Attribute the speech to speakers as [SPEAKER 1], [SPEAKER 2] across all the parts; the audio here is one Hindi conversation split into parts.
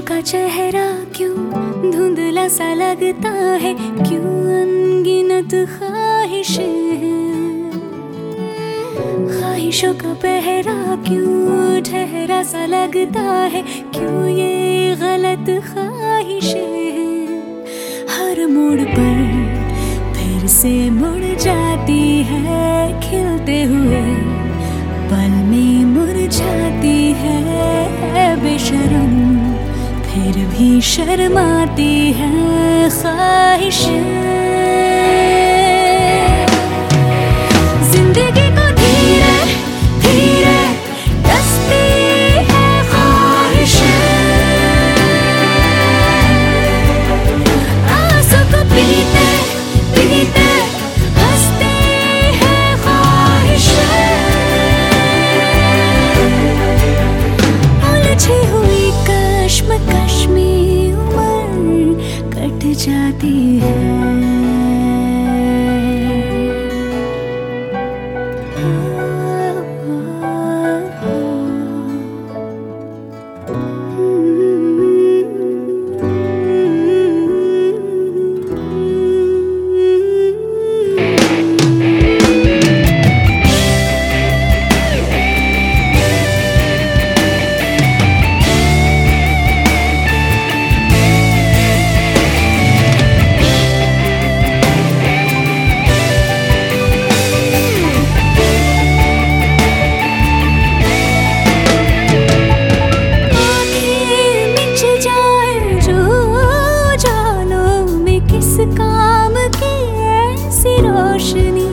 [SPEAKER 1] का चेहरा क्यों धुंधला सा लगता है, क्यों अनगिनत ख्वाहिशें हैं। ख्वाहिशों का पहरा क्यों ठहरा सा लगता है, क्यों ये गलत ख्वाहिशें हैं। हर मोड़ पर फिर से मुड़ जाती है, खिलते हुए पल में मुरझाती है। बेशरम फिर भी शर्माती है ख्वाहिशें। जिंदगी को धीरे धीरे डसती है ख्वाहिशें। आंसू को पीते पीते हंसती है ख्वाहिशें। उलझी हुई कश्मकश में उम्र कट जाती है। काम की ऐसी रोशनी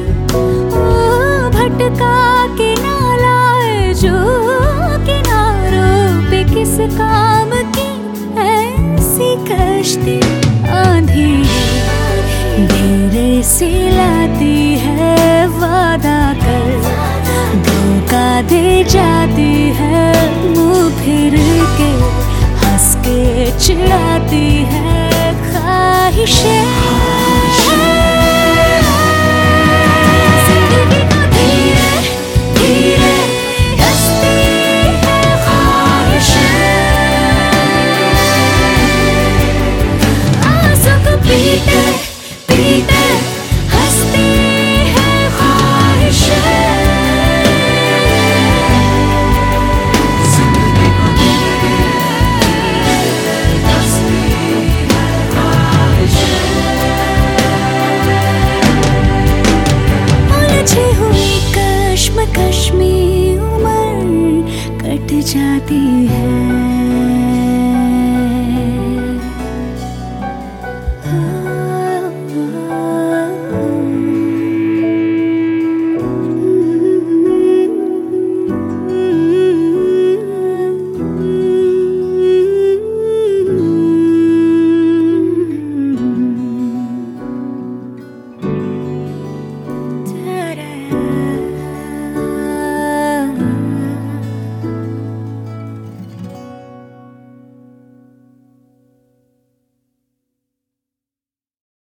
[SPEAKER 1] भटका के ना लाए जो किनारों पे, किस काम की ऐसी कश्ती। आंधी धीरे से लाती है वादा कर, धोखा दे जाती है मुंह फिर के, हंस के चिढ़ाती है ख्वाहिशें। जिंदगी को धीरे धीरे डसती है ख्वाहिशें। आंसू को पीते पीते हंसती है ख्वाहिशें। कश्मकश में उम्र कट जाती है।